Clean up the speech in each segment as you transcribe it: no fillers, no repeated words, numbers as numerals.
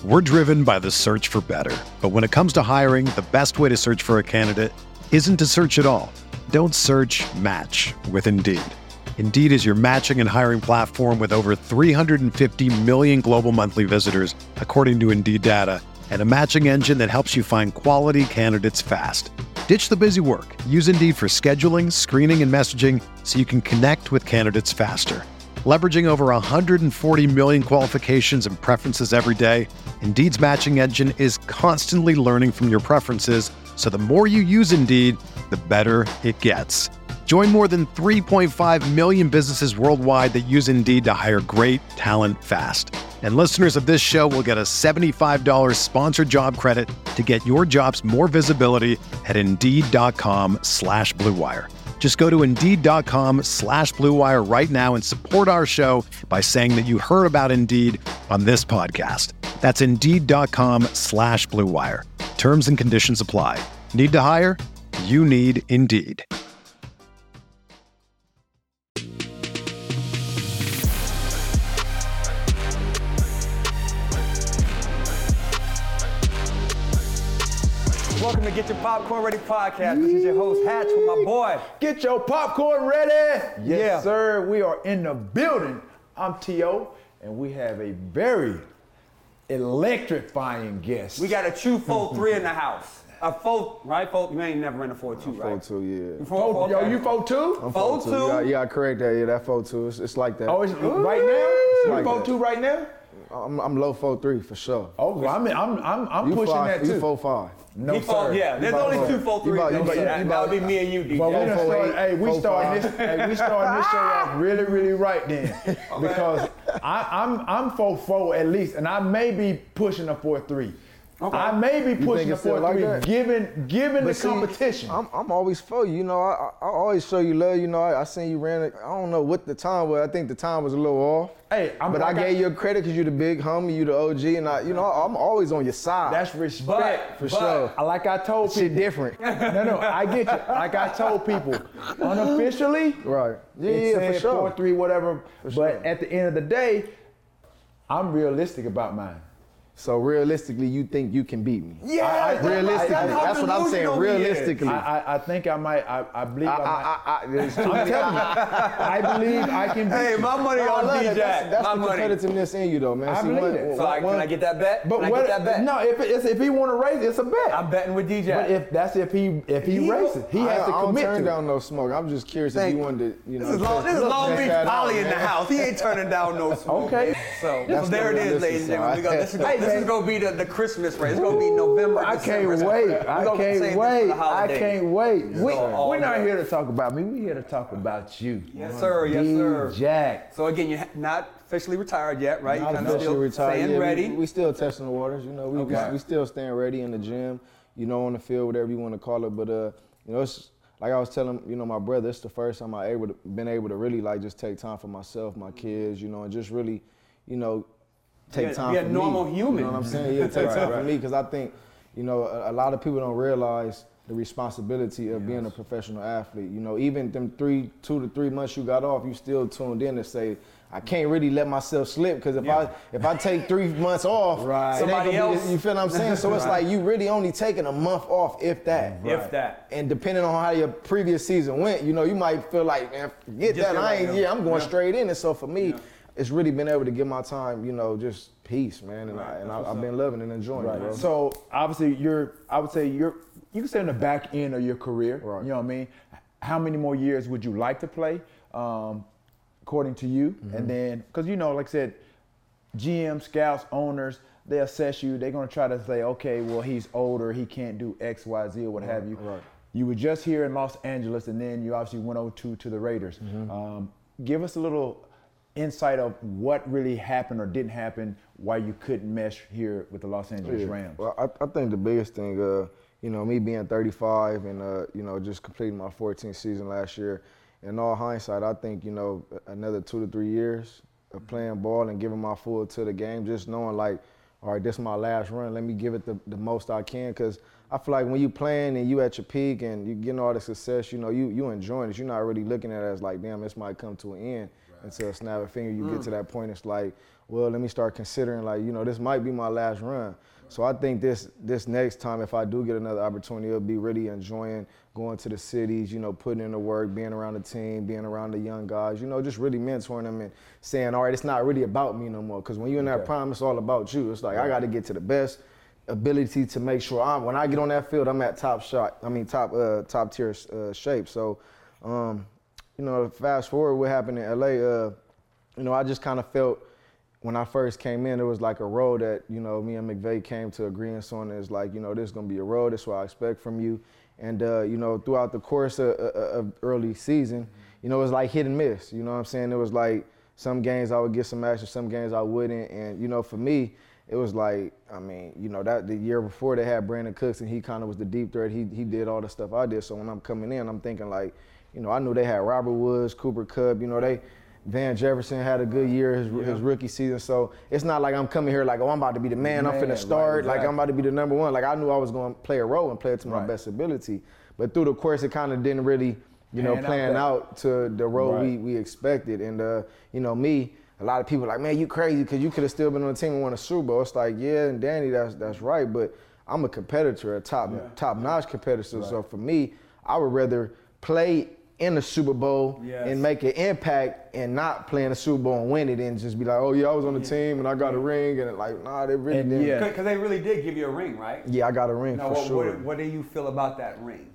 We're driven by the search for better. But when it comes to hiring, the best way to search for a candidate isn't to search at all. Don't search, match with Indeed. Indeed is your matching and hiring platform with over 350 million global monthly visitors, according to Indeed data, and a matching engine that helps you find quality candidates fast. Ditch the busy work. Use Indeed for scheduling, screening, and messaging so you can connect with candidates faster. Leveraging over 140 million qualifications and preferences every day, Indeed's matching engine is constantly learning from your preferences, so the more you use Indeed, the better it gets. Join more than 3.5 million businesses worldwide that use Indeed to hire great talent fast. And listeners of this show will get a $75 sponsored job credit to get your jobs more visibility at Indeed.com/Blue Wire. Just go to Indeed.com/Blue Wire right now and support our show by saying that you heard about Indeed on this podcast. That's Indeed.com/Blue Wire. Terms and conditions apply. Need to hire? You need Indeed. Welcome to Get Your Popcorn Ready podcast. This is your host, Hatch, with my boy. Get your popcorn ready. Yeah. Sir. We are in the building. I'm T.O., and we have a very electrifying guest. We got a true 4-3 in the house. A 4, right? 4, you ain't never ran a 4-2, right? 4-2, yeah. You 4-2? Yo, you 4-2? I'm 4-2? You got correct that. Yeah, that 4-2. It's like that. Oh, it's right now? like You 4-2 right now? I'm low 4-3 for sure. Oh, well, I'm You pushing that too. You 4-5. No, He fought, sir. yeah, there's only 2 4-3. That would be me and you, DJ. Well, we done 4-8, started, hey, we 4-5. starting this show off really, really right then. Because I'm 4-4 at least, and I may be pushing a 4-3. Okay. I may be pushing a it's still 4-3, like that? given the See, competition. I'm always for you. You know, I always show you love. You know, I seen you ran it. I don't know what the time was. I think the time was a little off. Hey, but I gave you credit because you're the big homie, you the OG, and I'm always on your side. That's respect. for sure. Like I told people. Shit different. No, I get you. Like I told people, unofficially, Right. it Yeah, said for sure. 4-3, whatever. But sure. at the end of the day, I'm realistic about mine. So realistically, you think you can beat me? Yeah, realistically, that's what I'm saying. Realistically, I think I might. I believe I might. there's too I'm many. telling you, I believe I can beat Hey, you. my money I on love DJ. that. That's My the money. competitiveness in you, though, man. I believe it. So can I get that bet? But can I get that bet? No, if he want to race, it's a bet. I'm betting with DJ. But if he races, he has to I don't commit turn to down it. no smoke. I'm just curious if Thank you you. wanted to, This is Long Beach Poly in the house. He ain't turning down no smoke. Okay. So That's there it the is, ladies and gentlemen. realistic This is going to be the Christmas race. It's going to be November, I can't December. wait. We're gonna save this for the holidays. We're not here to talk about me. We're here to talk about you. Yes, sir. Yes, sir. Jack. So again, you're not officially retired yet, right? Not You're kind of officially still retired. staying Yeah, ready. We still testing the waters. You know, Okay. we still staying ready in the gym. You know, on the field, whatever you want to call it. But you know, it's like I was telling my brother. It's the first time been able to really like just take time for myself, my kids. You know, and just really, take time be for a normal me. human. You know what I'm saying? Yeah, take time for me because I think, a lot of people don't realize the responsibility of being a professional athlete. You know, even them 2 to 3 months you got off, you still tuned in to say, I can't really let myself slip because if I take 3 months off, Right. it ain't Somebody gonna be, else. you feel what I'm saying? So it's like you really only taking a month off, if that. If that. And depending on how your previous season went, you might feel like, man, forget Just that. get right now. I'm going Yeah. straight in. And so for me, it's really been able to give my time, just peace, man. And I've been loving and enjoying it, bro. So obviously you can say in the back end of your career. Right. You know what I mean? How many more years would you like to play, according to you? Mm-hmm. And then, because like I said, GM, scouts, owners, they assess you. They're gonna try to say, okay, well he's older, he can't do X, Y, Z, or what have you. Right. You were just here in Los Angeles, and then you obviously went over to the Raiders. Mm-hmm. Give us a little insight of what really happened or didn't happen, why you couldn't mesh here with the Los Angeles Rams. Well, I think the biggest thing, me being 35 and, just completing my 14th season last year, in all hindsight, I think, another 2 to 3 years of playing ball and giving my full to the game, just knowing like, all right, this is my last run. Let me give it the most I can, because I feel like when you playing and you at your peak and you getting all the success, you enjoying it. You're not really looking at it as like, damn, this might come to an end. Until snap a finger, you get to that point, it's like, well, let me start considering like, you know, this might be my last run. So I think this next time, if I do get another opportunity, it'll be really enjoying going to the cities, you know, putting in the work, being around the team, being around the young guys, you know, just really mentoring them and saying, all right, it's not really about me no more. Because when you're in that prime, it's all about you. It's like, I got to get to the best ability to make sure when I get on that field, I'm at top tier shape. So, you know, fast forward what happened in LA, you know, I just kind of felt when I first came in, it was like a role that, you know, me and McVay came to agreement on. It's like, you know, this is going to be a role. This is what I expect from you. And, you know, throughout the course of early season, you know, it was like hit and miss. You know what I'm saying? It was like some games I would get some action, some games I wouldn't. And, you know, for me, it was like, I mean, you know, that the year before they had Brandon Cooks and he kind of was the deep threat. He did all the stuff I did. So when I'm coming in, I'm thinking like, you know, I knew they had Robert Woods, Cooper Kupp, you know, Van Jefferson had a good year his rookie season. So it's not like I'm coming here like, oh, I'm about to be the man. I'm finna start. Like, I'm about to be the number one. Like, I knew I was going to play a role and play it to my best ability. But through the course, it kind of didn't really, you know, plan out to the role we expected. And, you know, me, a lot of people are like, man, you crazy because you could have still been on the team and won a Super Bowl. It's like, yeah, and Danny, that's right. But I'm a competitor, a top-notch competitor. So for me, I would rather play in the Super Bowl and make an impact and not play in the Super Bowl and win it and just be like, oh, yeah, I was on the team and I got a ring. And like, nah, they really didn't. Because they really did give you a ring, right? Yeah, I got a ring for sure. What do you feel about that ring?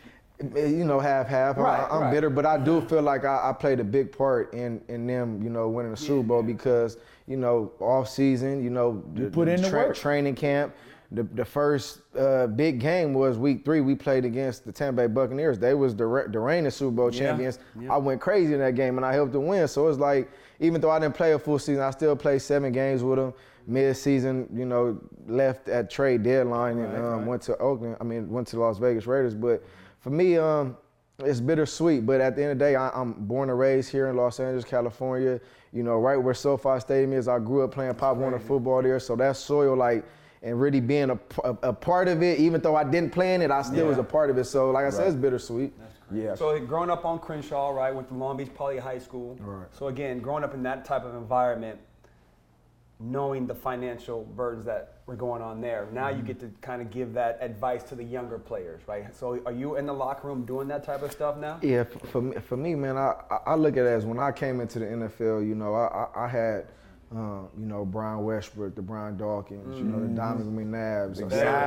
You know, half. I'm bitter, but I do feel like I played a big part in them, you know, winning the Super Bowl because, you know, off season, you know, training camp. The first big game was week 3. We played against the Tampa Bay Buccaneers. They was the reigning Super Bowl champions. I went crazy in that game, and I helped them win. So it's like, even though I didn't play a full season, I still played 7 games with them. Mid-season, you know, left at trade deadline and went to the Las Vegas Raiders. But for me, it's bittersweet. But at the end of the day, I'm born and raised here in Los Angeles, California. You know, right where SoFi Stadium is. I grew up playing Pop Warner football there. So that soil, like, and really being a part of it, even though I didn't play in it, I still was a part of it. So like I said, it's bittersweet. Yeah. So growing up on Crenshaw, right, went to Long Beach Poly High School. Right. So again, growing up in that type of environment, knowing the financial burdens that were going on there, now you get to kind of give that advice to the younger players, right? So are you in the locker room doing that type of stuff now? Yeah, for me, man, I look at it as when I came into the NFL, you know, I had, you know, Brian Westbrook, the Brian Dawkins, you know, the Donovan McNabbs,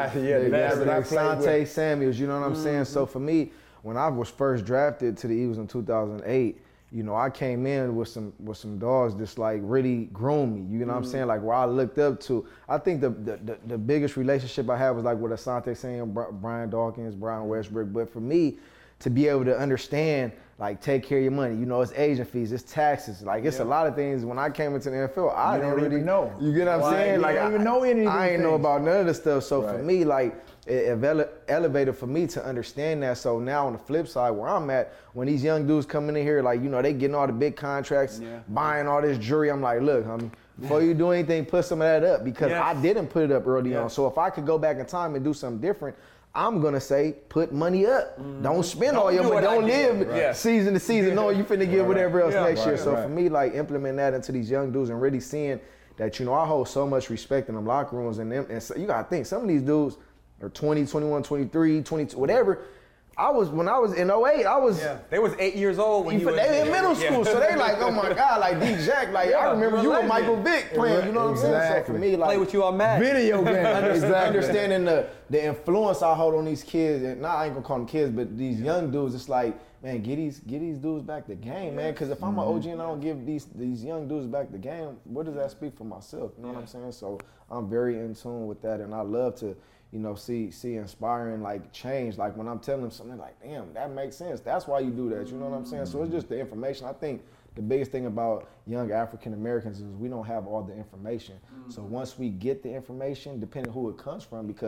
Asante Samuels, you know what I'm saying? So for me, when I was first drafted to the Eagles in 2008, you know, I came in with some dogs just like really groomed me. You know what I'm saying? Like where I looked up to. I think the biggest relationship I had was like with Asante Samuels, Brian Dawkins, Brian Westbrook. But for me, to be able to understand, like, take care of your money. You know, it's agent fees, it's taxes. Like, it's a lot of things. When I came into the NFL, I didn't really know. You get what I'm saying? Like, I don't even know any of these I ain't know things. about none of this stuff. So for me, like, it elevated for me to understand that. So now on the flip side, where I'm at, when these young dudes coming in here, like, you know, they getting all the big contracts, buying all this jewelry, I'm like, look, homie, before you do anything, put some of that up because I didn't put it up early on. So if I could go back in time and do something different, I'm gonna say put money up. Don't spend all your money. Don't live season to season knowing you finna get whatever else next year. So for me, like implementing that into these young dudes and really seeing that, you know, I hold so much respect in them locker rooms and them. And so you gotta think some of these dudes are 20, 21, 23, 22, whatever. When I was in 08, I was. Yeah, they was 8 years old when you were they in middle school, so they like, oh my God, like D Jack, like I remember you and Michael Vick playing, you know what I'm saying? So for me, like play with you on Madden. Video game. Understanding the influence I hold on these kids, and I ain't gonna call them kids, but these young dudes, it's like, man, get these dudes back the game, man. Because if I'm an OG and I don't give these young dudes back the game, what does that speak for myself? You know what I'm saying? So I'm very in tune with that, and I love to, you know, see inspiring like change. Like when I'm telling them something, they're like, damn, that makes sense. That's why you do that. You know what I'm saying? So it's just the information. I think the biggest thing about young African Americans is we don't have all the information. So once we get the information, depending who it comes from, because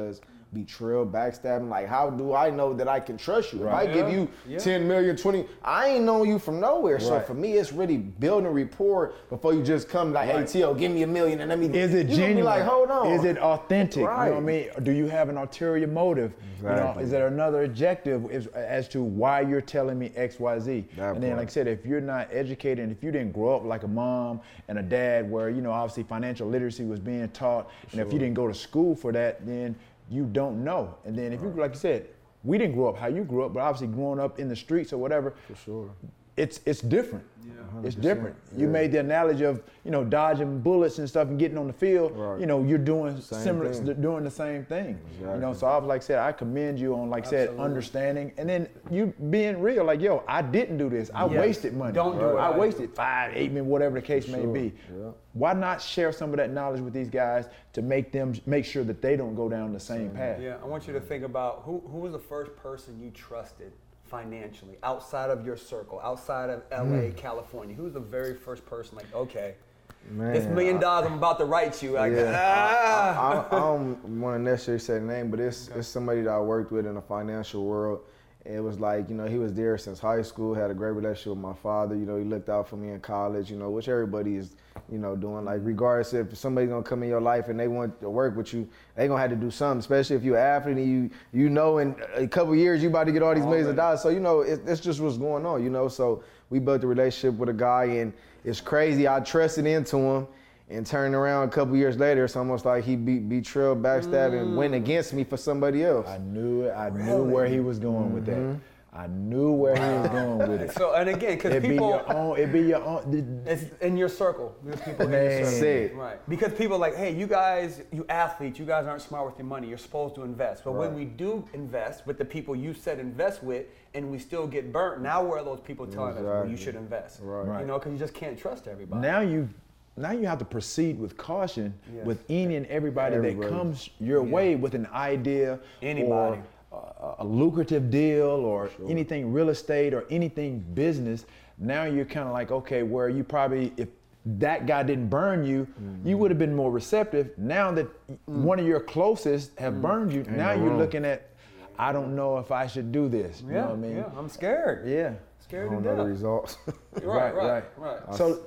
betrayal, backstabbing. Like, how do I know that I can trust you? Right. If I give you 10 million, 20, I ain't known you from nowhere. So Right. for me, it's really building rapport before you just come like, hey, T.O., give me $1 million and let me. Is it you genuine? Be like, hold on. Is it authentic? Right. You know what I mean? Do you have an ulterior motive? Exactly. You know, is there another objective as to why you're telling me X, Y, Z? That And then, part. like I said, if you're not educated, and if you didn't grow up like a mom and a dad, where obviously financial literacy was being taught, and if you didn't go to school for that, then you don't know. And then if you, like you said, we didn't grow up how you grew up, but obviously growing up in the streets or whatever, For sure. it's different. It's 100%. different. You Yeah. made the analogy of dodging bullets and stuff and getting on the field. Right. You're doing Same similar, thing. doing the same thing. Exactly. So I was like I said, I commend you on understanding, and then you being real. Like, yo, I didn't do this. I Yes. wasted money. Don't do it. I Right. wasted 5, 8 minutes, whatever the case may sure. be. Yeah. Why not share some of that knowledge with these guys to make sure that they don't go down the same path? Yeah, I want you to think about who was the first person you trusted financially outside of your circle, outside of LA, California. Who's the very first person? Like, okay, Man, this $1 million I'm about to write you. Like, I don't want to necessarily say the name, but it's somebody that I worked with in the financial world. It was like, he was there since high school, had a great relationship with my father. He looked out for me in college, which everybody is, doing. Like, regardless if somebody's going to come in your life and they want to work with you, they going to have to do something, especially if you're an athlete and in a couple years you about to get all these millions of dollars. So, it's just what's going on, So we built a relationship with a guy, and it's crazy. I trusted into him. And turned around a couple years later, it's almost like he betrayed, backstabbed, and went against me for somebody else. I knew it. I knew where he was going with that. I knew where he was going with it. So, and again, because It'd people, be your own. it's in your circle. There's people in Man. your circle. Sick. Right. Because people are like, hey, you guys, you athletes, you guys aren't smart with your money. You're supposed to invest. But when we do invest with the people you said invest with, and we still get burnt, now where are those people telling us, well, you should invest? Right. Because you just can't trust everybody. Now you have to proceed with caution with any and everybody that comes your way with an idea Anybody. or a lucrative deal or anything real estate or anything business. Now you're kind of like, okay, where you probably, if that guy didn't burn you, you would have been more receptive. Now that one of your closest have burned you, now you're looking at, I don't know if I should do this. You know what I mean? Yeah, I'm scared. Yeah. Scared I to don't know the death. results. Right. So,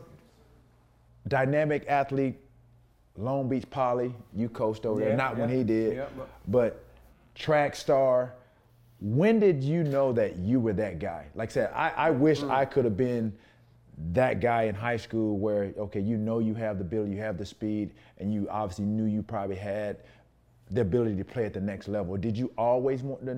dynamic athlete, Long Beach Poly, you coached over there, not when he did, but track star. When did you know that you were that guy? Like I said, I wish I could have been that guy in high school where, okay, you have the ability, you have the speed, and you obviously knew you probably had the ability to play at the next level. Did you always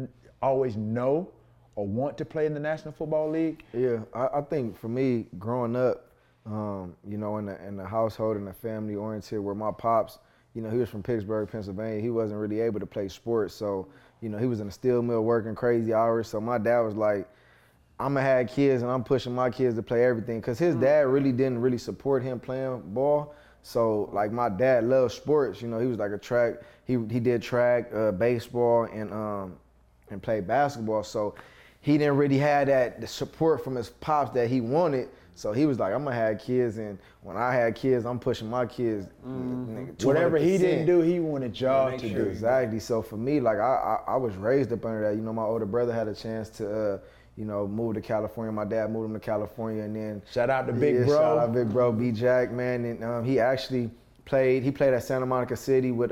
know or want to play in the National Football League? Yeah, I think for me, growing up, in the household and the family oriented, where my pops, he was from Pittsburgh, Pennsylvania. He wasn't really able to play sports, so he was in a steel mill working crazy hours. So my dad was like, I'm gonna have kids, and I'm pushing my kids to play everything, because his dad really didn't really support him playing ball. So like my dad loved sports. He was like a track. He did track, baseball, and played basketball. So he didn't really have the support from his pops that he wanted. So he was like, I'm gonna have kids, and when I had kids, I'm pushing my kids. Nigga, Whatever he 200%. didn't do, he wanted y'all to do. Exactly. So for me, like I was raised up under that. My older brother had a chance to, move to California. My dad moved him to California, and then Shout out to Big Bro. Shout out Big Bro, B Jack, man. And he actually played. He played at Santa Monica City with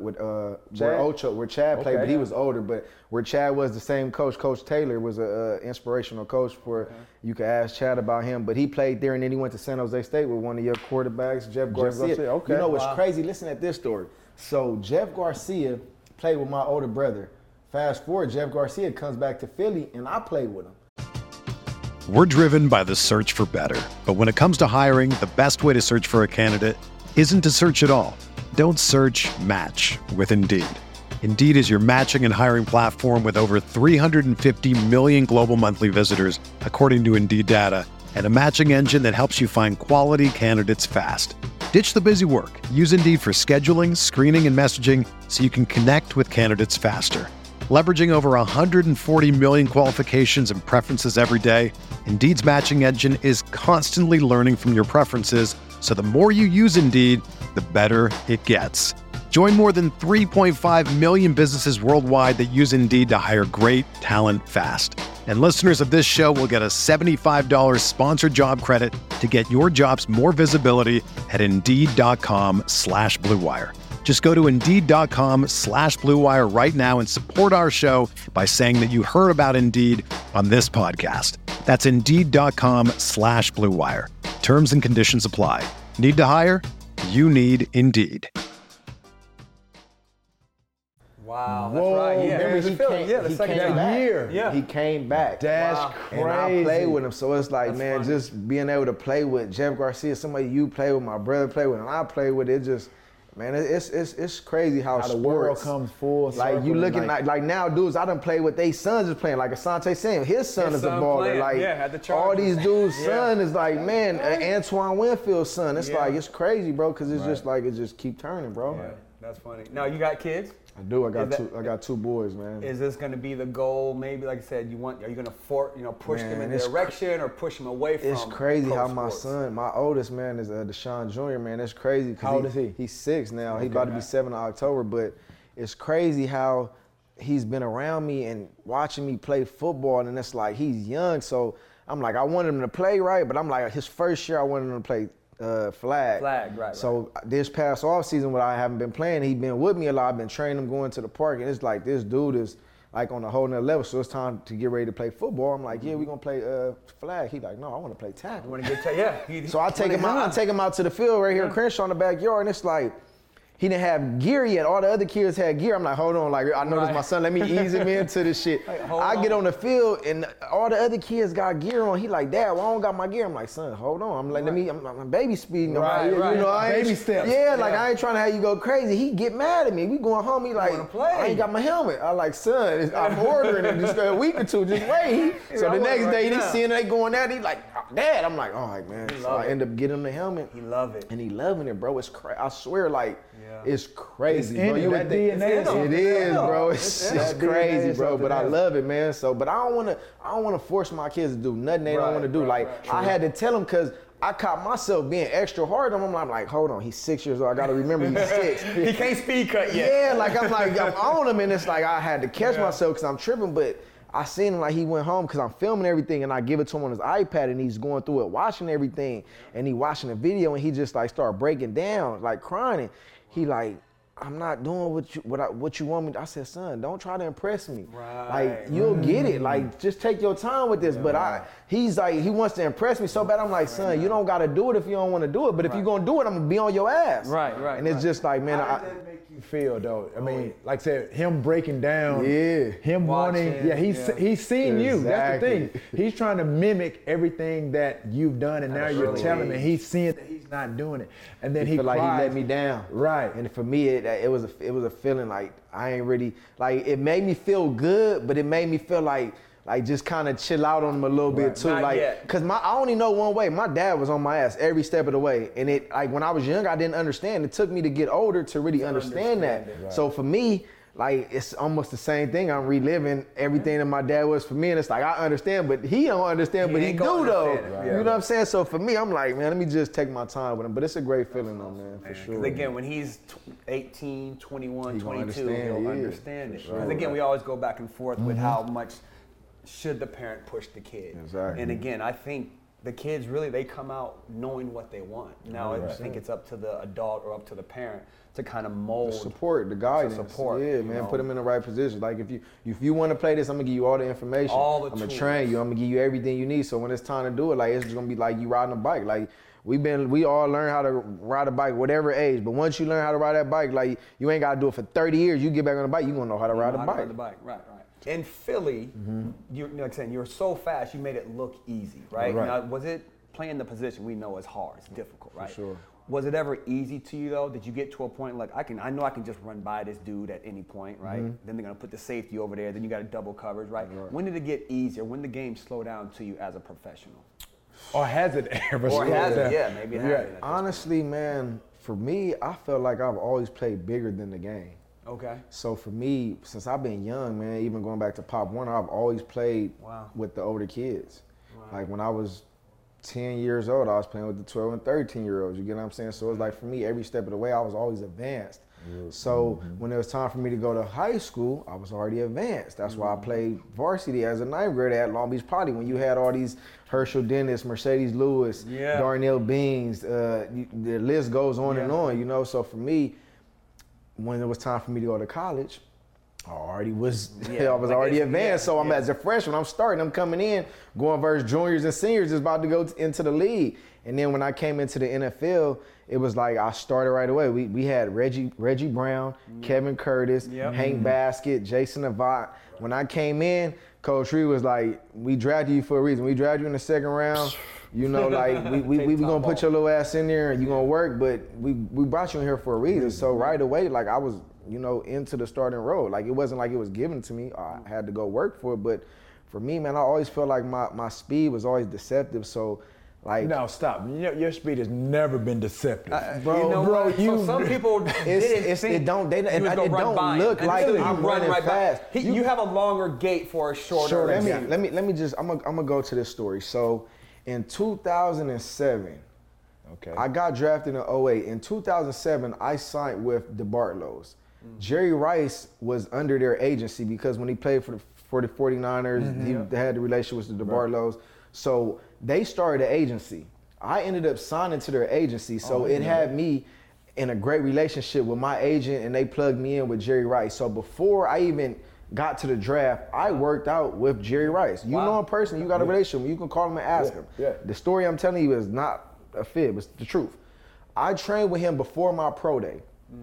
where Chad played, but he was older. But where Chad was the same coach, Coach Taylor was a inspirational coach for. You could ask Chad about him, but he played there, and then he went to San Jose State with one of your quarterbacks, Jeff Garcia. Okay. You know what's crazy? Listen at this story. So Jeff Garcia played with my older brother. Fast forward, Jeff Garcia comes back to Philly, and I played with him. We're driven by the search for better. But when it comes to hiring, the best way to search for a candidate isn't to search at all. Don't search, match with Indeed. Indeed is your matching and hiring platform with over 350 million global monthly visitors, according to Indeed data, and a matching engine that helps you find quality candidates fast. Ditch the busy work. Use Indeed for scheduling, screening, and messaging so you can connect with candidates faster. Leveraging over 140 million qualifications and preferences every day, Indeed's matching engine is constantly learning from your preferences, so the more you use Indeed, the better it gets. Join more than 3.5 million businesses worldwide that use Indeed to hire great talent fast. And listeners of this show will get a $75 sponsored job credit to get your jobs more visibility at Indeed.com/Blue Wire. Just go to Indeed.com/Blue Wire right now and support our show by saying that you heard about Indeed on this podcast. That's Indeed.com/Blue Wire. Terms and conditions apply. Need to hire? You need Indeed. Wow, that's Whoa, right. Yeah, remember he came back. year. Yeah. He came back. That's And I crazy. played with him, so it's like, That's man, funny. just being able to play with Jeff Garcia, somebody you play with, my brother play with, and I play with, it just, man, it's crazy how How the world sports, comes full like circle you and, looking like now dudes I done played with, they sons is playing, like Asante Sam, his son His is a son baller, playing, like yeah, at the all Chargers. these dudes' Yeah. son is like, man, Antoine Winfield's son. It's Yeah. like, it's crazy, bro, because it's just like, it just keep turning, bro. Yeah, that's funny. Now, you got kids? I do. I got Is that- two. I got two boys, man. Is this going to be the goal? Maybe, like I said, are you going to push them Man, in the it's direction or push them away from? It's crazy pro how my sports? son, my oldest man, is Deshaun Jr. Man, it's crazy. 'Cause How old is he? He's 6 now. He's about to be 7 in October. But it's crazy how he's been around me and watching me play football, and it's like he's young. So I'm like, I wanted him to play right, but I'm like, his first year I wanted him to play flag. Flag, right. So this past off season when I haven't been playing, he's been with me a lot. I've been training him, going to the park, and it's like this dude is like on a whole nother level. So it's time to get ready to play football. I'm like, yeah, we're gonna play flag. He's like, no, I want to play tackle. You want to get yeah. So I take him out to the field right here in Crenshaw in the backyard, and it's like, he didn't have gear yet. All the other kids had gear. I'm like, hold on, like I know this is my son. Let me ease him into this shit. Like, hold I get on. on the field and all the other kids got gear on. He like, Dad, well, I don't got my gear. I'm like, son, hold on. I'm like, I'm baby speeding. I'm Right, like, right. You know, I ain't, Baby steps. Yeah, like I ain't trying to have you go crazy. He get mad at me. We going home. He like, wanna play. I ain't got my helmet. I like, son, I'm ordering it just a week or two. Just wait. So I the want it next right day, he now. seeing they going at it. He like, Dad. I'm like, all right, man. So love I it. end up getting him the helmet. He love it. And he loving it, bro. It's crazy. I swear, like, Yeah. it's crazy, It's bro. in You him. would That think DNA is it is, bro. It's in just him. That DNA crazy, is bro. something But I else. love it, man. So, but I don't wanna force my kids to do nothing they don't want to do. Right, Like, I had to tell them because I caught myself being extra hard on him. I'm like, hold on, he's 6 years old. I gotta remember he's 6. He can't speed cut yet. Yeah, like I'm on him, and it's like I had to catch myself because I'm tripping. But I seen him like he went home because I'm filming everything, and I give it to him on his iPad, and he's going through it, watching everything, and he watching the video, and he just like start breaking down, like crying. And he like, I'm not doing what you want me to. I said, son, don't try to impress me. Right. Like, you'll get it. Like, just take your time with this. But he's like, he wants to impress me so bad. I'm like, son, you don't got to do it if you don't want to do it. But if you're going to do it, I'm going to be on your ass. Right. And it's just like, man, How did that make you feel though? I mean, like I said, him breaking down, Yeah. him wanting, Watching, he's seen you. That's the Exactly. thing. He's trying to mimic everything that you've done, and now you're telling him he's seeing that he's not doing it, and then he feel like he cries. let me down. Right. And for me, it was a feeling like I ain't really, like, it made me feel good, but it made me feel like just kind of chill out on him a little bit too. Not like, yet. cause I only know one way. My dad was on my ass every step of the way. And it, like, when I was young, I didn't understand. It took me to get older to really understand that. understand it, right. So for me, like, it's almost the same thing. I'm reliving everything that my dad was for me, and it's like, I understand, but he don't understand, but he ain't do gonna though. understand it, You know what I'm saying? So for me, I'm like, man, let me just take my time with him. But it's a great feeling though, man, for sure. 'Cause again, when he's 18, 21, He gonna 22, understand, he'll yeah, understand it. for sure. Because again, we always go back and forth with how much should the parent push the kid. Exactly. And again, I think the kids really, they come out knowing what they want. Now, I think it's up to the adult or up to the parent to kind of mold. The support, the guidance. support, Yeah, you man, know. put them in the right position. Like if you want to play this, I'm gonna give you all the information. All the I'm gonna tools. train you. I'm gonna give you everything you need. So when it's time to do it, like, it's just gonna be like you riding a bike. Like, we all learn how to ride a bike, whatever age. But once you learn how to ride that bike, like, you ain't gotta do it for 30 years. You get back on the bike, you gonna know how to ride a bike. Right, right. In Philly, you like I said, you were so fast, you made it look easy, right? Right. Now, was it playing the position we know is hard, it's difficult, right? sure. Was it ever easy to you though? Did you get to a point like I know I can just run by this dude at any point, right? Then they're gonna put the safety over there, then you got a double coverage, right? When did it get easier? When did the game slow down to you as a professional? Or has it ever Or slowed has down? it? Yeah, maybe it has. It. Honestly, man, for me, I felt like I've always played bigger than the game. Okay. So for me, since I've been young, man, even going back to Pop Warner, I've always played with the older kids. Like when I was 10 years old, I was playing with the 12 and 13-year-olds. You get what I'm saying? So it's like for me, every step of the way, I was always advanced. So when it was time for me to go to high school, I was already advanced. That's why I played varsity as a 9th grader at Long Beach Poly. When you had all these Herschel Dennis, Mercedes Lewis, Darnell Beans, the list goes on and on, you know. So for me, when it was time for me to go to college, I was already advanced. So I'm as a freshman, I'm starting, I'm coming in, going versus juniors and seniors, just about to go into the league. And then when I came into the NFL, it was like I started right away. We had Reggie Brown, Kevin Curtis, Hank Baskett, Jason Avant. When I came in, Coach Reed was like, we drafted you for a reason. We drafted you in the 2nd round. You know, like we gonna put your little ass in there and you gonna work, but we brought you in here for a reason. So right away, like I was, you know, into the starting role. Like it wasn't like it was given to me. I had to go work for it. But for me, man, I always felt like my speed was always deceptive. So like, no, stop. Your speed has never been deceptive, bro. You know so some people it don't look like I'm running fast. You have a longer gait for a shorter. Let me just. I'm gonna go to this story. So, in 2007, I got drafted in 2008. In 2007, I signed with the Bartlows. Jerry Rice was under their agency because when he played for the 49ers, he had the relationship with the Bartlows. So they started an agency. I ended up signing to their agency, so it had me in a great relationship with my agent, and they plugged me in with Jerry Rice. So before I even got to the draft, I worked out with Jerry Rice. You know a person, you got a relationship, you can call him and ask him. The story I'm telling you is not a fib, it's the truth. I trained with him before my pro day.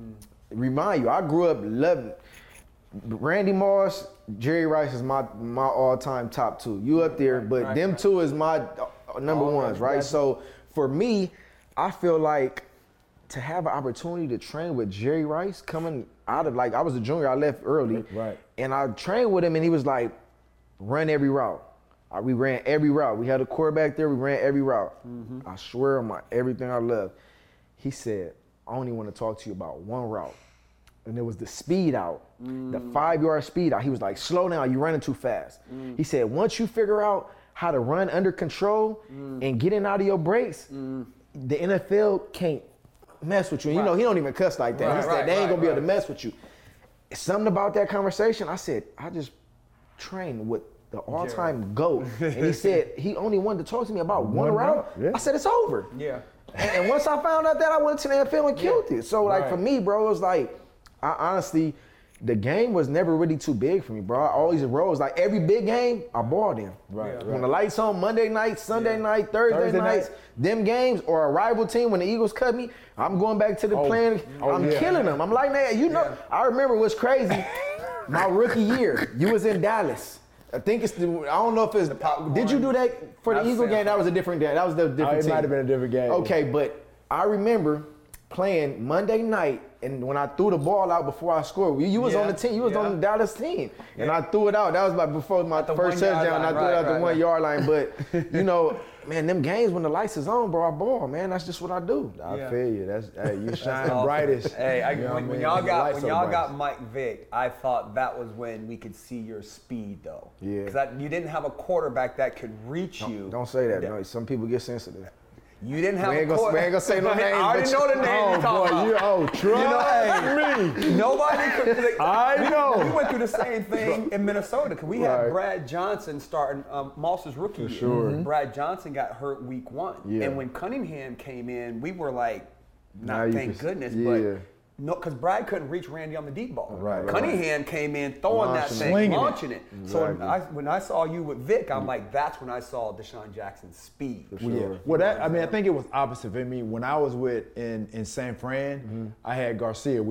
Remind you, I grew up loving Randy Moss, Jerry Rice is my all-time top 2. You up there, but them 2 is my number ones, right? So for me, I feel like to have an opportunity to train with Jerry Rice coming out of, like, I was a junior, I left early. And I trained with him and he was like, run every route. We ran every route. We had a quarterback there, we ran every route. I swear on everything I love. He said, I only want to talk to you about one route. And it was the speed out, the 5-yard speed out. He was like, slow down, you're running too fast. He said, once you figure out how to run under control and get in out of your breaks, the NFL can't mess with you. And you know, he don't even cuss like that. He said, they ain't gonna be able to mess with you. Something about that conversation, I said, I just trained with the all-time GOAT. And he said, he only wanted to talk to me about one route. I said, it's over. And once I found out that, I went to the NFL and killed it. So like for me, bro, it was like, I honestly, the game was never really too big for me, bro. I always rose. Like every big game, I balled in. When the lights on Monday night, Sunday night, Thursday nights, them games, or a rival team, when the Eagles cut me, I'm going back to the plan. I'm killing them. I'm like, man, you know, I remember what's crazy. My rookie year, you was in Dallas. I think it's I don't know if it's, did you do that for the Eagle game? That was a different game. That was the different team. It might have been a different game. Okay, but I remember playing Monday night, and when I threw the ball out before I scored, you was on the team, you was on the Dallas team, and I threw it out. That was like before my first touchdown. I threw it out the 1 yard line. But you know, man, them games when the lights is on, bro, I ball, man. That's just what I do. I feel you. That's you shine brightest. Hey, when y'all got Mike Vick, I thought that was when we could see your speed, though. Because you didn't have a quarterback that could reach you. Don't say that. No, some people get sensitive. You didn't have we ain't gonna say no names. I already know the name you're talking about. Trust me. Nobody could. I know. We went through the same thing in Minnesota because we had Brad Johnson starting Moss's rookie year. Sure. Brad Johnson got hurt week 1. And when Cunningham came in, we were like, thank goodness, but no, because Brad couldn't reach Randy on the deep ball. Cunningham came in throwing that thing, launching it. So when I saw you with Vic, I'm like, that's when I saw Deshaun Jackson's speed. Well, I mean, I think it was opposite for me. When I was in San Fran, I had Garcia.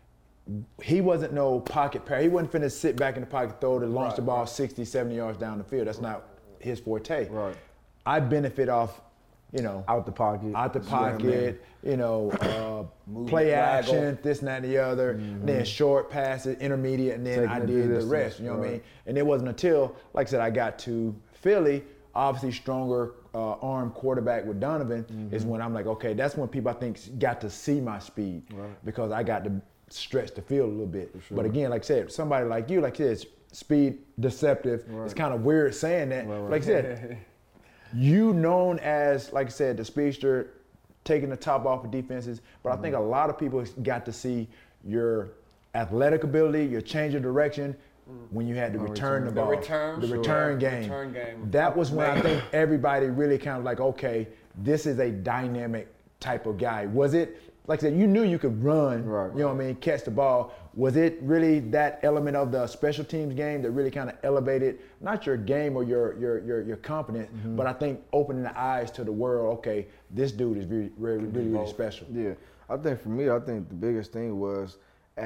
He wasn't no pocket pair. He wasn't finna sit back in the pocket, throw to launch the ball 60, 70 yards down the field. That's not his forte. I benefit off, you know, out the pocket, you know, play action, this and that and the other, and then short passes, intermediate, and then I did the rest, you know what I mean? And it wasn't until, like I said, I got to Philly, obviously stronger arm quarterback with Donovan, is when I'm like, okay, that's when people I think got to see my speed because I got to stretch the field a little bit. But again, like I said, somebody like you, like I said, speed deceptive. It's kind of weird saying that. Like I said, you known as, like I said, the speedster, taking the top off of defenses, but I think a lot of people got to see your athletic ability, your change of direction, when you had to return the ball. The return game. That was when I think everybody really kind of like, okay, this is a dynamic type of guy. Was it, like I said, you knew you could run, you know what I mean, catch the ball. Was it really that element of the special teams game that really kind of elevated not your game or your confidence, but I think opening the eyes to the world, okay, this dude is really special. Yeah, I think for me, I think the biggest thing was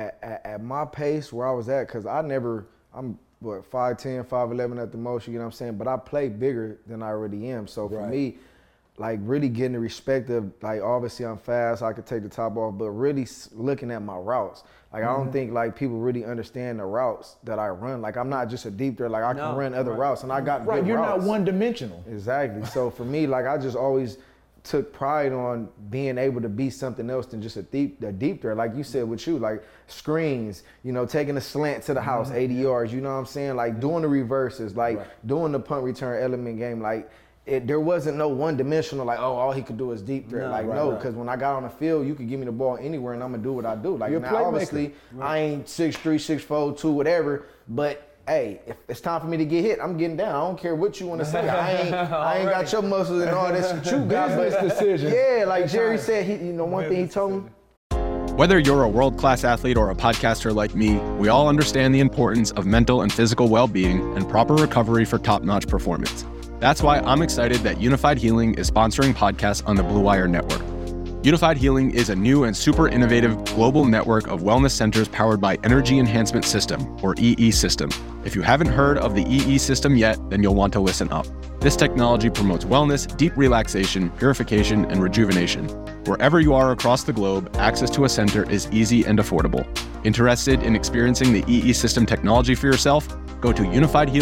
at my pace where I was at, because I'm 5'10", 5'11" at the most, you know what I'm saying? But I play bigger than I already am. So for me, like really getting the respect of, like, obviously I'm fast, I could take the top off, but really looking at my routes. Like, I don't think like people really understand the routes that I run. Like, I'm not just a deep threat, like I can run other routes, and I got good you're routes. not one-dimensional. Exactly. So for me, like, I just always took pride on being able to be something else than just a deep threat. Like you said with you, like screens, you know, taking a slant to the house, 80 yards, you know what I'm saying? Like doing the reverses, like doing the punt return element game. Like there wasn't no one dimensional, like, oh, all he could do is deep threat. Because when I got on the field, you could give me the ball anywhere and I'm gonna do what I do. Like, now obviously I ain't 6'3", 6'4", 2, whatever, but hey, if it's time for me to get hit, I'm getting down. I don't care what you want to say. I ain't got your muscles and all this that you got. But decision. Yeah, like Jerry said, one thing he told me. Whether you're a world-class athlete or a podcaster like me, we all understand the importance of mental and physical well-being and proper recovery for top-notch performance. That's why I'm excited that Unified Healing is sponsoring podcasts on the Blue Wire Network. Unified Healing is a new and super innovative global network of wellness centers powered by Energy Enhancement System, or EE System. If you haven't heard of the EE System yet, then you'll want to listen up. This technology promotes wellness, deep relaxation, purification, and rejuvenation. Wherever you are across the globe, access to a center is easy and affordable. Interested in experiencing the EE System technology for yourself? Go to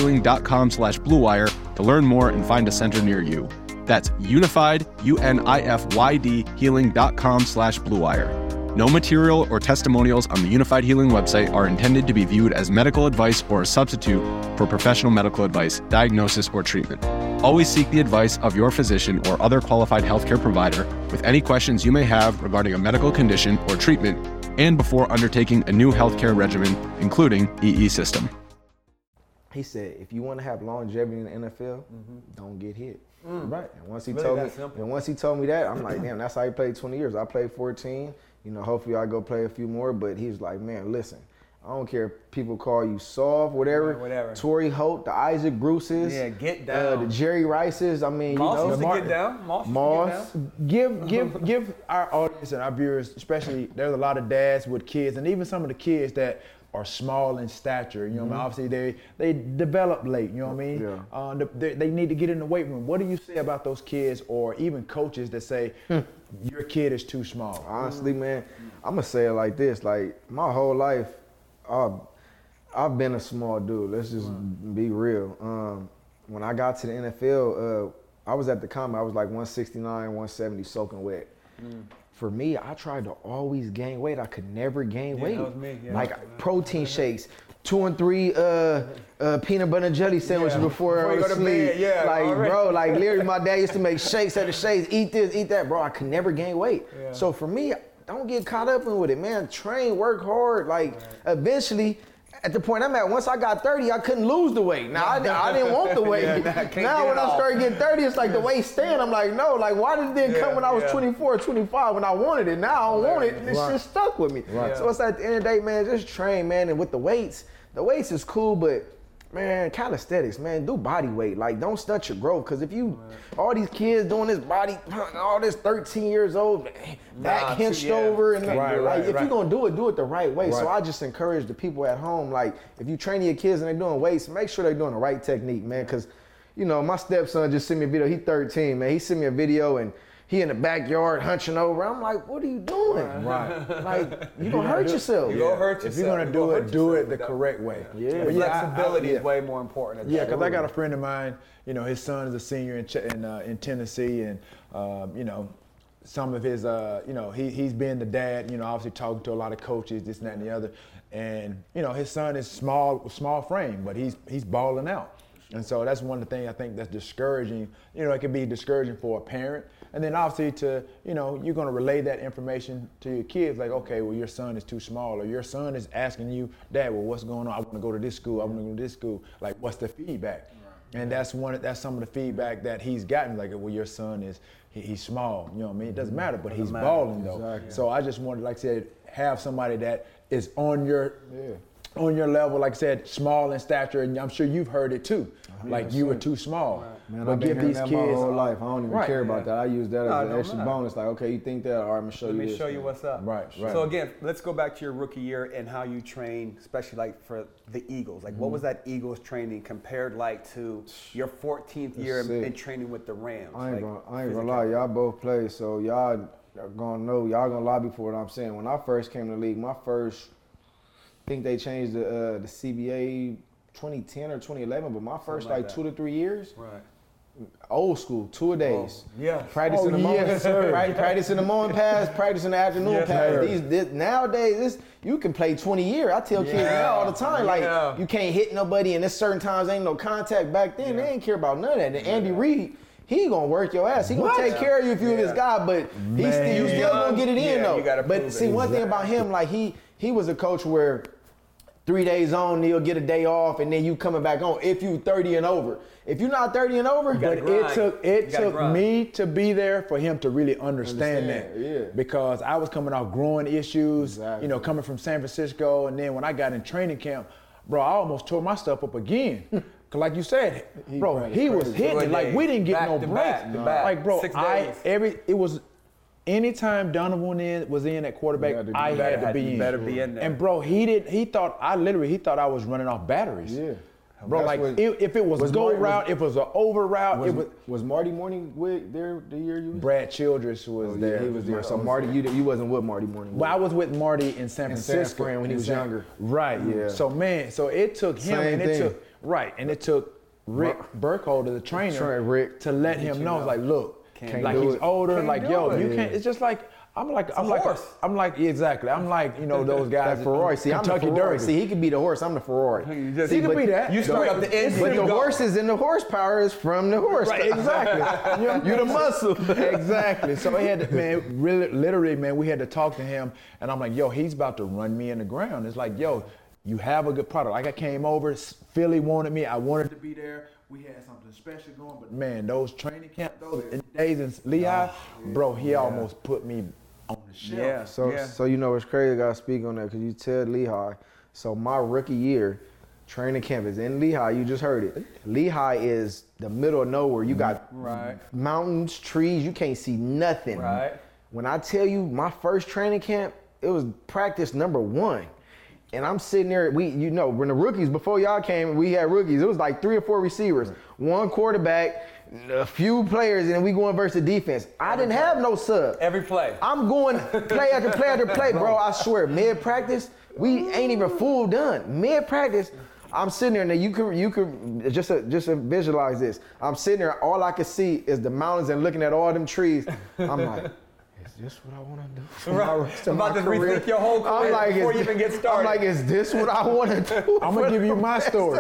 unifiedhealing.com/bluewire to learn more and find a center near you. That's unified, UNIFYD, healing.com/bluewire. No material or testimonials on the Unified Healing website are intended to be viewed as medical advice or a substitute for professional medical advice, diagnosis, or treatment. Always seek the advice of your physician or other qualified healthcare provider with any questions you may have regarding a medical condition or treatment and before undertaking a new healthcare regimen, including EE System. He said, if you want to have longevity in the NFL, don't get hit. Right. And once he told me that, I'm like, damn, that's how he played 20 years. I played 14. Hopefully I go play a few more. But he was like, man, listen, I don't care if people call you soft, whatever. Torrey Holt, the Isaac Bruces, get down. The Jerry Rices. I mean, Moss get down. Moss. Give our audience and our viewers, especially, there's a lot of dads with kids, and even some of the kids that are small in stature, obviously they develop late, you know what I mean? Yeah. They need to get in the weight room. What do you say about those kids, or even coaches that say your kid is too small? Honestly, man, I'm gonna say it like this: like my whole life, I've been a small dude. Let's just be real. When I got to the NFL, I was at the combine. I was like 169, 170, soaking wet. For me, I tried to always gain weight. I could never gain weight. That was me. Yeah, like protein shakes, 2 and 3 peanut butter and jelly sandwiches before I was asleep. Bro, like literally my dad used to make shakes at the shakes, eat this, eat that. Bro, I could never gain weight. Yeah. So for me, don't get caught up in with it, man. Train, work hard. Like eventually, at the point I'm at, once I got 30, I couldn't lose the weight. Now, I didn't want the weight. Now, when I started getting 30, it's like the weight staying. I'm like, no, like, why did it come when I was 24, 25 when I wanted it? Now I don't want it. This shit stuck with me. Right. So it's at the end of the day, man, just train, man. And with the weights is cool, but, man, calisthenics, man, do body weight. Like, don't stunt your growth. Because if you, all these kids doing this body, all this 13 years old, back hinched over. And if you're going to do it the right way. Right. So I just encourage the people at home, like, if you train your kids and they're doing weights, make sure they're doing the right technique, man. Because, my stepson just sent me a video. He's 13, man. He sent me a video and he in the backyard hunching over. I'm like, what are you doing? Right. Like, you're going to hurt yourself. You're going to hurt yourself. If you're going to do it the correct way. Yeah. Flexibility is way more important. Yeah, because I got a friend of mine, his son is a senior in Tennessee, and, some of his, he's been the dad, obviously talking to a lot of coaches, this and that and the other. And, his son is small frame, but he's balling out. And so that's one of the things I think that's discouraging. You know, it can be discouraging for a parent. And then obviously you're going to relay that information to your kids, like, okay, well, your son is too small, or your son is asking you, Dad, well, what's going on? I want to go to this school. I want to go to this school. Like, what's the feedback? Right. And that's some of the feedback that he's gotten, like, well, your son he's small. You know what I mean? It doesn't matter, but he's balling though. Exactly. So I just wanted, like I said, have somebody that is on your level, like I said, small in stature, and I'm sure you've heard it too. Like, you were too small. Right. Man, I've been hearing that my whole life. I don't even care about that. I use that as an extra bonus. Like, okay, you think that? All right, I'm gonna show you this. Let me show you what's up. Right. So again, let's go back to your rookie year and how you train, especially like for the Eagles. Like, what was that Eagles training compared like to your 14th year in training with the Rams? I ain't gonna lie, y'all both play, so y'all gonna lobby for what I'm saying. When I first came to the league, I think they changed the CBA 2010 or 2011, but my first like 2 to 3 years, old school, 2 days. Practice in the morning, practice in the morning pass, practice in the afternoon pass. Nowadays, you can play 20 years. I tell kids now all the time, like, you can't hit nobody, and there's certain times ain't no contact. Back then, they didn't care about none of that. And Andy Reid, he gonna work your ass. He gonna take care of you if you're this guy, but you still gonna get it in though. But see, one thing about him, like he was a coach where 3 days on, he'll get a day off, and then you coming back on if you 30 and over. If you're not 30 and over, but it took me to be there for him to really understand that. Yeah. Because I was coming off growing issues, coming from San Francisco, and then when I got in training camp, bro, I almost tore my stuff up again. Cause like you said, bro, he was hitting like we didn't get no breaks. Like, bro, it was. Anytime Donovan was in at quarterback, I had to be in. Better be in there. And bro, he thought I was running off batteries. Yeah. Bro, like if it was a go route, if it was an over route, was Marty Morning there the year you was? Brad Childress was there. He was there. So Marty, you wasn't with Marty Morning. Well, I was with Marty in San Francisco when he was younger. Right. Yeah. So it took him it took Rick Burkholder, the trainer, to let him know, like, look. Like he's older, like yo, you can't. It's just like I'm like exactly. I'm like those guys. That Ferrari. See, Kentucky I'm the Ferrari. Derby. See, he could be the horse. I'm the Ferrari. He could be that. You start up the engine. But the horses and the horsepower is from the horse. Right, exactly. You're the muscle. Exactly. So we had to, literally, we had to talk to him, and I'm like, yo, he's about to run me in the ground. It's like, yo, you have a good product. Like I came over, Philly wanted me. I wanted to be there. We had something special going, but man, those training camp, those days in Lehigh, bro, he almost put me on the shelf. So you know it's crazy. I gotta speak on that because you said Lehigh. So my rookie year, training camp is in Lehigh. You just heard it. Lehigh is the middle of nowhere. You got mountains, trees. You can't see nothing. Right. When I tell you my first training camp, it was practice number 1. And I'm sitting there, when the rookies, before y'all came, we had rookies. It was like 3 or 4 receivers, 1 quarterback, a few players, and then we going versus defense. I didn't have no sub. Every play. I'm going play after play after play, bro. I swear, mid-practice, we ain't even full done. Mid-practice, I'm sitting there, and you could just visualize this. I'm sitting there, all I could see is the mountains and looking at all them trees. I'm like, is this what I want to do for my rest of my career? Rethink your whole career before you even get started. I'm like, is this what I want to do? I'm going to give you my story.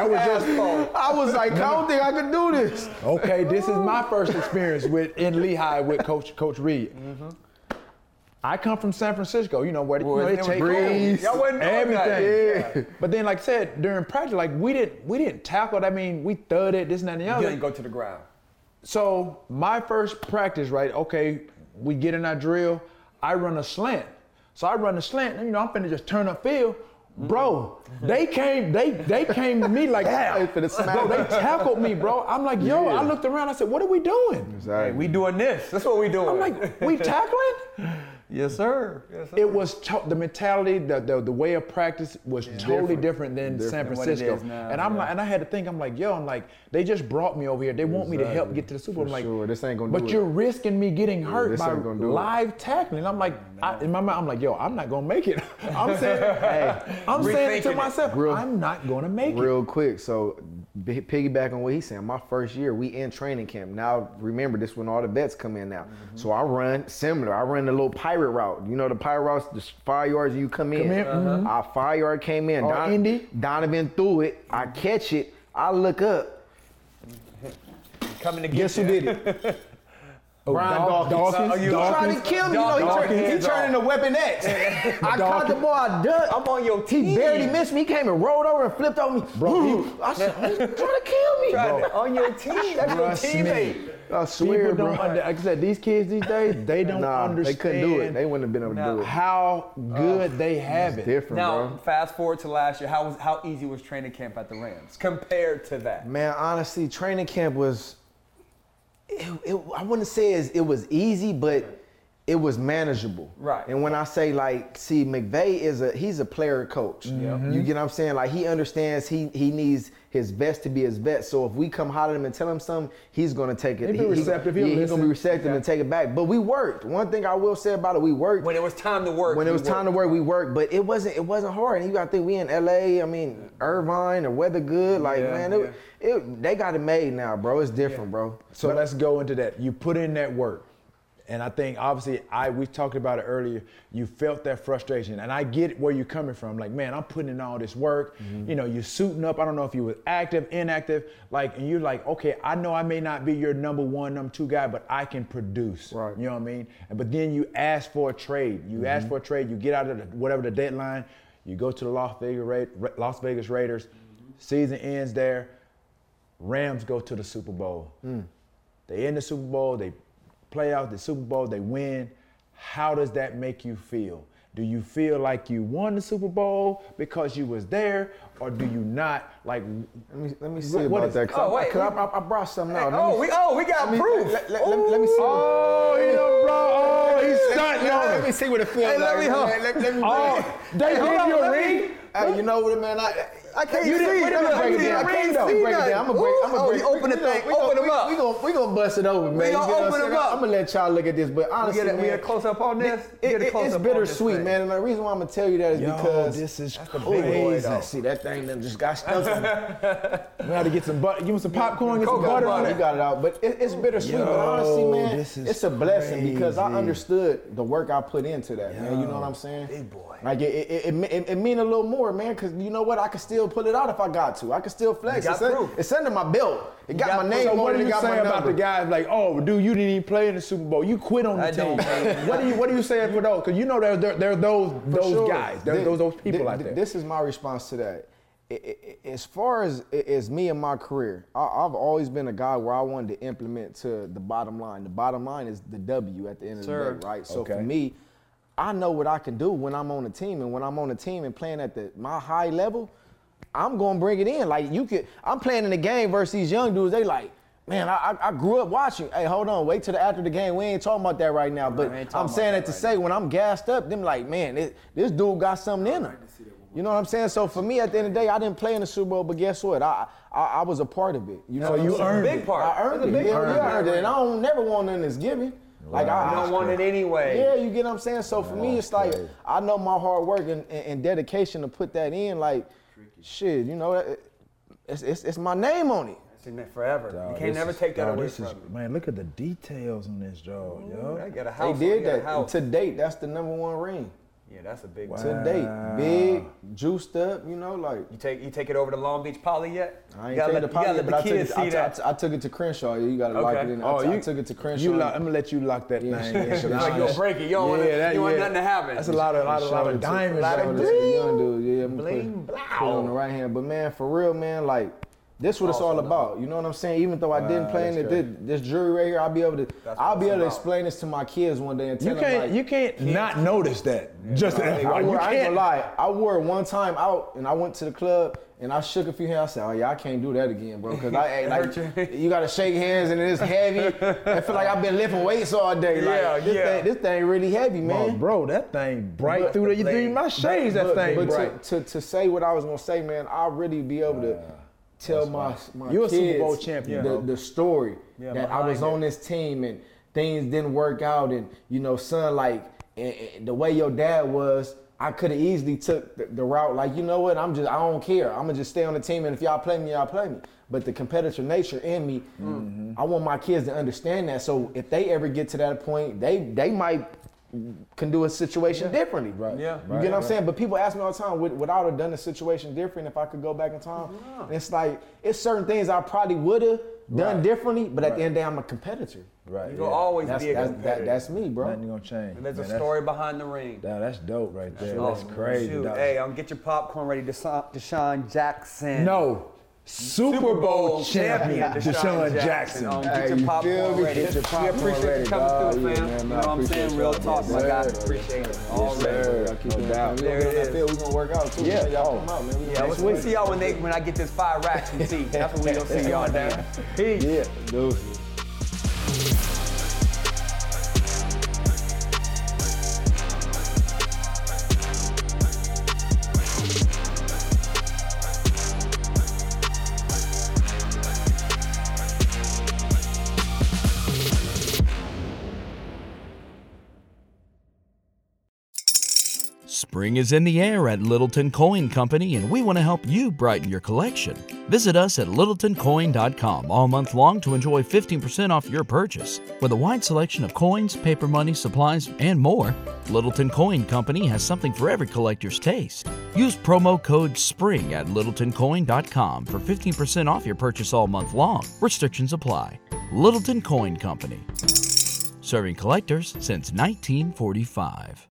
I was like, I don't think I could do this. Okay, this is my first experience in Lehigh with Coach Reid. Mm-hmm. I come from San Francisco, where they take breeze, everything. Yeah. But then, like I said, during practice, like we didn't tackle. I mean, we thudded this and that and the other. You didn't go to the ground. So my first practice, right? Okay. We get in our drill, I run a slant. So I run a slant, and I'm finna just turn up field. Bro, they came to me like that. Bro, they tackled me, bro. I'm like, yo, I looked around, I said, what are we doing? Exactly. Hey, we doing this. That's what we doing. I'm like, we tackling? Yes, sir. It was the mentality, the way of practice was totally different than San Francisco. And I had to think, I'm like, they just brought me over here. They want me to help get to the Super Bowl. I'm like, this ain't gonna do but you're risking me getting hurt by live tackling. I'm like, in my mind, I'm like, yo, I'm not gonna make it. I'm saying to myself, I'm not gonna make it. Real quick, so piggyback on what he's saying, my first year, we in training camp. Now, remember, this when all the vets come in now. Mm-hmm. So I run similar. I run the little pirate route. You know the pirate routes, the 5 yards you come in. Mm-hmm. Our 5 yard came in. Donovan threw it. I catch it. I look up. coming to get Guess you. who did it? Brian Dawkins. He tried to kill me. He turned into Weapon X. I caught the ball. I ducked. I'm on your team. He barely missed me. He came and rolled over and flipped over me. Bro, I said, he's trying to kill me, bro. On your team. That's your teammate. I swear, People bro. don't like I said, these kids these days, they don't understand. They couldn't do it. They wouldn't have been able to do it. How good they have it. Different, Now, bro. fast forward to last year. How easy was training camp at the Rams compared to that? Man, honestly, training camp was. I wouldn't say it was easy, but it was manageable. Right. And when I say see, McVay he's a player coach. You get what I'm saying? Like, he understands he needs his best to be his best. So if we come holler at him and tell him something, he's gonna take it. He'll be receptive. He's gonna be receptive and take it back. But we worked. One thing I will say about it, we worked. When it was time to work. When it was time to work, we worked. But it wasn't hard. And you gotta think we in LA. I mean, Irvine, the weather good. Like, man, they got it made now, bro. It's different, bro. So let's go into that. You put in that work. And I think, obviously, we talked about it earlier, you felt that frustration. And I get where you're coming from. Like, man, I'm putting in all this work. You know, you're suiting up. I don't know if you were active, inactive. Like, and you're like, okay, I know I may not be your number one, number two guy, but I can produce. Right. You know what I mean? But then you ask for a trade. You ask for a trade. You get out of whatever the deadline. You go to the Las Vegas Raiders. Season ends there. Rams go to the Super Bowl. They end the Super Bowl. They play out the Super Bowl, they win. How does that make you feel? Do you feel like you won the Super Bowl because you was there, or do you not? Like, let me see about that. I brought something out. We got proof. Let me see. Oh, he done brought. Oh, he's stunting on Let me see what it feels like. let me they gave you a ring. Hey, you know what, man? I can't see. Let me break it down. I'm gonna break it down. Open the thing. Open them up. We gonna bust it open, man. We gonna open them up. I'm gonna let y'all look at this, but honestly, We man, get a close up on this. it's bittersweet, man. And the reason why I'm gonna tell you that is because this is crazy. See, that thing done just got stuck. We had to get some butter. Give him some popcorn. Get some butter on You it. got it out, but it's bittersweet. But honestly, man, it's a blessing because I understood the work I put into that, man. You know what I'm saying? Big boy. Like it mean a little more, man, because you know what? I can still pull it out if I got to. I can still flex. It's under my belt. It got my name So on what it. do It you got say my about the number. guys like, oh, dude, you didn't even play in the Super Bowl. You quit on the team. What do you say for those? Because you know there are those Sure. guys. There's those people out there. This is my response to that. As far as me and my career, I've always been a guy where I wanted to implement to the bottom line. The bottom line is the W at the end of the day, right? So for me, I know what I can do when I'm on a team, and when I'm on a team and playing at my high level, I'm gonna bring it in. Like I'm playing in the game versus these young dudes. They like, man, I grew up watching. Hey, hold on, wait till after the game. We ain't talking about that right now. But I'm saying that to say when I'm gassed up, them like, man, this dude got something in him. You know what I'm saying? So for me, at the end of the day, I didn't play in the Super Bowl, but guess what? I was a part of it. You know, So you earned big it. part. I earned it. Yeah, I earned it, and I don't never want nothing that's given. Like I don't want it anyway. Yeah, you get what I'm saying? So for me, it's like, I know my hard work and dedication to put that in, like, shit, you know, it's my name on it. It's in there forever. You can't never take that away from me. Man, look at the details on this job, yo. I got a house. They did that. And to date, that's the #1 ring. Yeah, that's a big one. To date. Big, juiced up, you know, like. You take it over to Long Beach Poly yet? I ain't taking the poly yet, but I took it to Crenshaw. You gotta lock it in. I took it to Crenshaw. I'm gonna let you lock that thing. Like you'll break it. You don't want nothing to happen. That's a lot of diamonds. Young dude, yeah. I'm put it on the right hand. But man, for real, man, like, this what it's all about. You know what I'm saying? Even though I didn't play in it, this jewelry right here, I'll be able to explain this to my kids one day and tell them, like, you can't not notice that. Just I ain't gonna lie. I wore it one time out, and I went to the club, and I shook a few hands. I said, oh yeah, I can't do that again, bro, because you gotta shake hands, and it's heavy. I feel like I've been lifting weights all day. Like, this thing really heavy, man. Bro, that thing bright through my shades. That thing bright. To say what I was gonna say, man, I'll really be able to tell my You're kids a Super Bowl champion, the story that I was on this team and things didn't work out, and you know, son, like, and the way your dad was, I could have easily took the route like, you know what, I don't care. I'm gonna just stay on the team, and if y'all play me, y'all play me. But the competitive nature in me, I want my kids to understand that. So if they ever get to that point, they might can do a situation differently. Right. Yeah. You get what I'm saying? But people ask me all the time, would I have done the situation different if I could go back in time? And it's like, it's certain things I probably would have, done differently, but at the end of the day, I'm a competitor. Right. You'll always be a competitor. That's me, bro. Nothing gonna change. And there's Man, a story behind the ring. That's dope right there. Oh, That's crazy. shoot. dog. Hey, get your popcorn ready. Deshaun Jackson. No. Super Bowl champion Deshaun Jackson. Get your popcorn ready. Get your popcorn We appreciate ready, you coming dog. through, Yeah, fam. man, You know I what I'm appreciate saying? Real y'all, talk, my man. guy. Yes, Appreciate it. Yes, sir. Keep No doubt. There it is. We gonna work out too. Yeah. Y'all come out, man. Yeah, we'll see y'all when I get this 5 racks from T. That's when we gonna see y'all down. Peace. Yeah, dude. Spring is in the air at Littleton Coin Company, and we want to help you brighten your collection. Visit us at littletoncoin.com all month long to enjoy 15% off your purchase. With a wide selection of coins, paper money, supplies, and more, Littleton Coin Company has something for every collector's taste. Use promo code SPRING at littletoncoin.com for 15% off your purchase all month long. Restrictions apply. Littleton Coin Company. Serving collectors since 1945.